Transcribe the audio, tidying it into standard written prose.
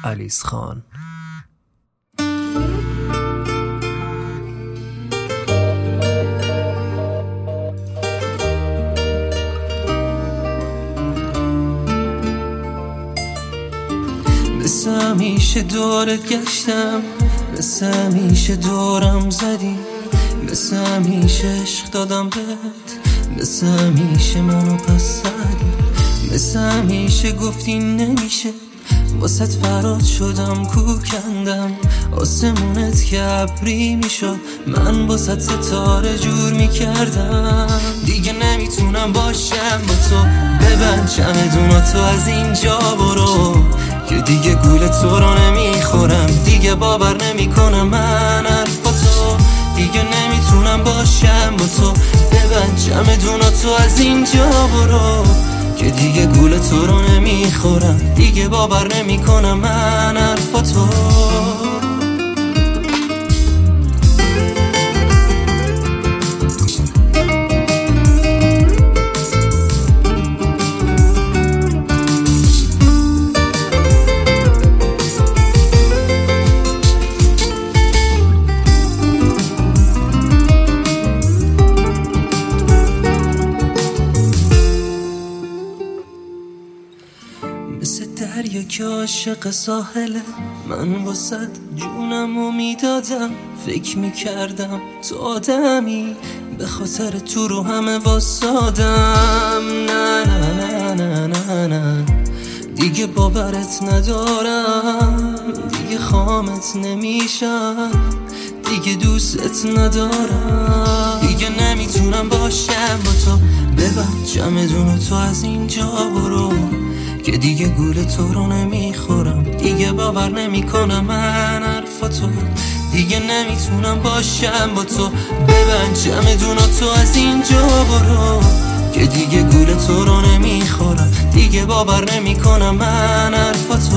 علیز خان. مثل همیشه دورت گشتم، مثل همیشه دورم زدی، مثل همیشه عشق دادم بهت، مثل همیشه منو پس زدی، مثل همیشه گفتی نمیشه، واسه فراد شدم کوکندم، آسمونت که ابری میشد من واسه ستاره جور میکردم. دیگه نمیتونم باشم با تو، ببند چمدوناتو از اینجا برو، که دیگه گول تو رو نمیخورم، دیگه باور نمیکنم من حرفاتو، دیگه نمیتونم باشم با تو، ببند چمدوناتو از اینجا برو، که دیگه گول تو رو نمیخورم، دیگه باور نمیکنم من حرفاتو. مثل دریا که عاشق ساحله، من واسد جونمو میدادم، فکر میکردم تو آدمی، به خاطر تو رو همه واسادم. نه نه نه نه نه دیگه باورت ندارم، دیگه خامت نمیشم، دیگه دوستت ندارم، دیگه نمیتونم باشم با تو، ببند چمدوناتو از اینجا برو، که دیگه گول تو رو نمیخورم، دیگه باور نمیکنم من حرفاتو، دیگه نمیتونم باشم با تو، ببند چمدوناتو از اینجا برو، که دیگه گول تو رو نمیخورم، دیگه باور نمیکنم من حرفاتو.